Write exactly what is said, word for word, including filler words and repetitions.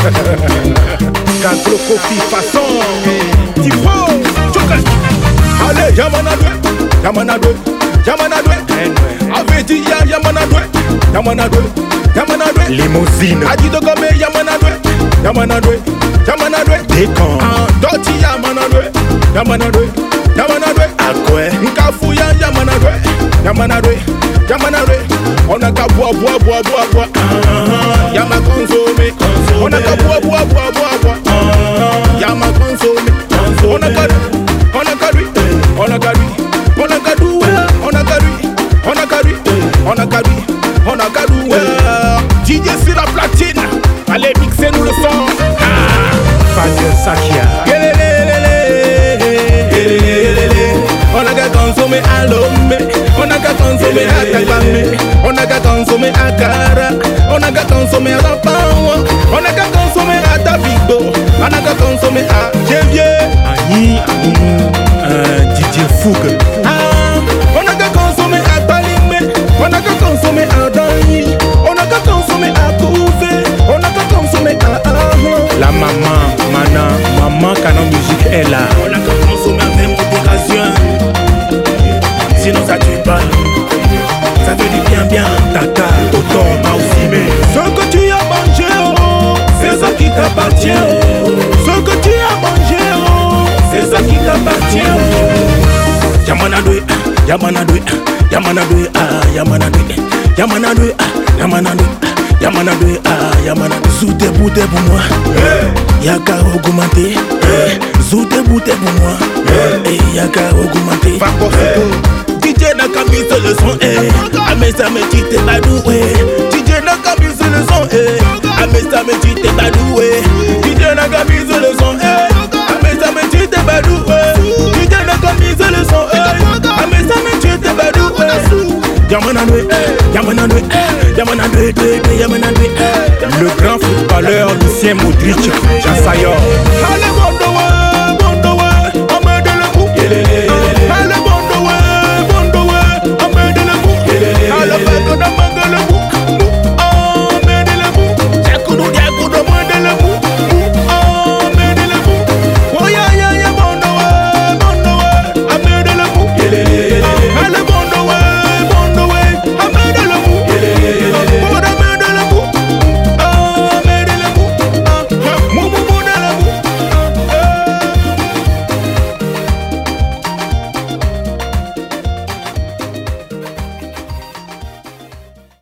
Gaglo Kofi façon Tifo Chokas. Allez, Yamanadwe, Yamanadwe, Yamanadwe. Avait dit ya Yamanadwe, Yamanadwe, Yamanadwe. Limousine Adido Gome Yamanadwe, Yamanadwe, Yamanadwe. Décon Doti Yamanadwe, Yamanadwe, Yamanadwe. Akwe Nkafuya Yamanadwe, Yamanadwe, Yamanadwe. On a qu'à boire, boire, boire, boire, boire. Yama consommer, on a qu'à boire, boire, boire, boire, boire. Yama consommer, on a qu'à, on a qu'à lui, on a qu'à lui, on a qu'à lui, on a qu'à lui, on a qu'à lui, on a qu'à lui, on a qu'à lui. D J sur la platine, allez mixer nous le son. Fabien Sakia On a qu'à consommer à l'homme, on a qu'à consommer à Tabame, on a qu'à consommer à Cara, on a qu'à consommer à Rapawa, on a qu'à consommer à Tabibo, on a qu'à consommer à Jévier, Annie Amounou euh, Didier Fougue ah, on a qu'à consommer à Balimé, on a qu'à consommer à Dani, on a qu'à consommer à Kouvé, on a qu'à consommer à Ahon. La maman, Mana, maman Canon Musique est là. On a qu'à consommer avec modération. Sinon ça tue pas. Ça te dit bien bien. Tata, Toto, Mausime. Ce que tu as mangé, oh, c'est ça qui t'appartient. Oh. Ce que tu as mangé, oh, c'est ça qui t'appartient. Oh. Yamanadwe, Yamanadwe, Yamanadwe, ah, Yamanadwe, Yamanadwe, ah, Yamanadwe, Yamanadwe, ah, Yamanadwe. Sous debout, pour moi. Yaka augmenté. Sous debout, pour moi. Et Yaka augmenté. D J n'a qu'à miser le son, eh. Amé ça me dit t'es badoué. D J n'a qu'à miser le son, eh. Amé ça me dit t'es badoué. D J n'a qu'à miser le son, eh. Amé ça me dit t'es badoué. D J n'a qu'à miser le son, eh. Amé ça me dit t'es badoué. Yamanadwe, Yamanadwe, Yamanadwe, Yamanadwe. Le grand footballeur Lucien Modric, Jassayor. Allez,